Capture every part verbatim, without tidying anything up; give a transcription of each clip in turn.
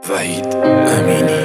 وحید امینی.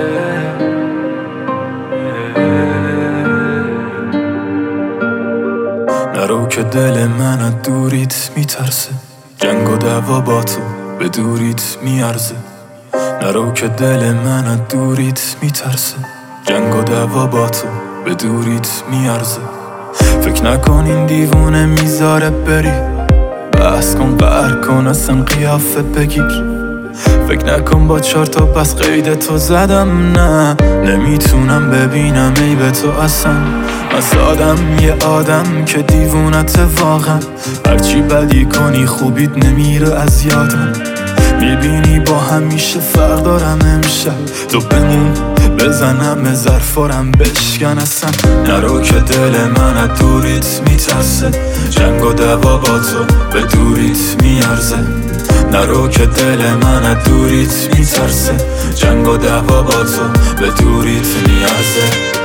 نرو که دل من از دوریت میترسه، جنگ و دعوا با تو به دوریت میارزه. نرو که دل من از دوریت میترسه، جنگ و دعوا با تو به دوریت میارزه. فکر نکن این دیوونه میذاره بری، بحث کن قهر کن اصلا قیافه بگیر. فکر نکن با چهار تا پس قید تو زدم، نه نمیتونم ببینم عیب تو اصلا. من سادم یه آدم که دیوونت واقعا، هرچی بدی کنی خوبیت نمیره از یادم. میبینی با همیشه فرق دارم امشب، تو بمون بزنم ظرفارم بشکن اصلا. نرو که دل من از دوریت میترسه، جنگ و دعوا با تو به دوریت میارزه. نرو که دل من از دوریت میترسه، جنگ و دعوا با تو به دوریت میارزه.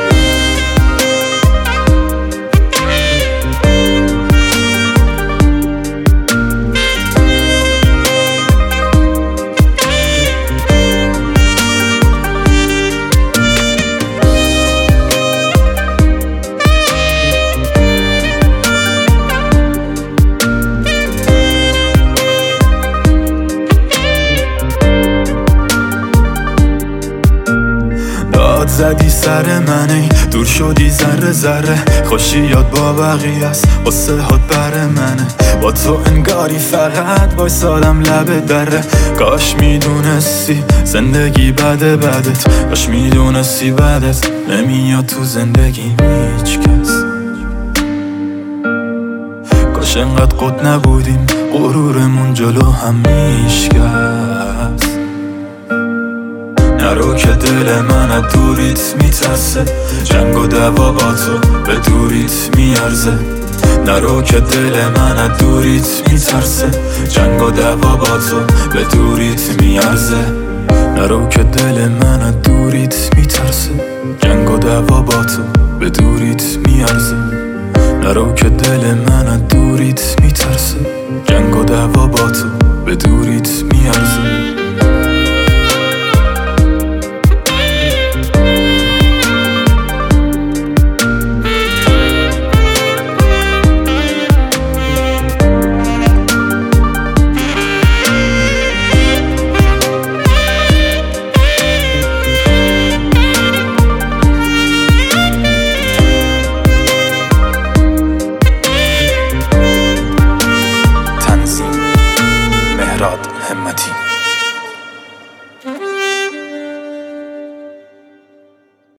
زدی سر منی دور شدی ذره ذره، خوشی یاد با بقیه است قصه هات بر منه. با تو انگاری فقط وایسادم لب دره. کاش میدونستی زندگی بده بدت، کاش میدونستی بدت نمیاد تو زندگی هیچ کس. کاش انقدر قد نبودیم غرورمون جلو هم میشکست. نرو که دل من از دوریت میترسه، جنگ و دعوا با تو به دوریت میارزه. نرو که دل من از دوریت میترسه، جنگ و دعوا با تو به دوریت میارزه. نرو که دل من از دوریت میترسه، جنگ و دعوا با تو به دوریت میارزه. نرو که دل من از دوریت میترسه، جنگ و دعوا با تو به دوریت میارزه. همتی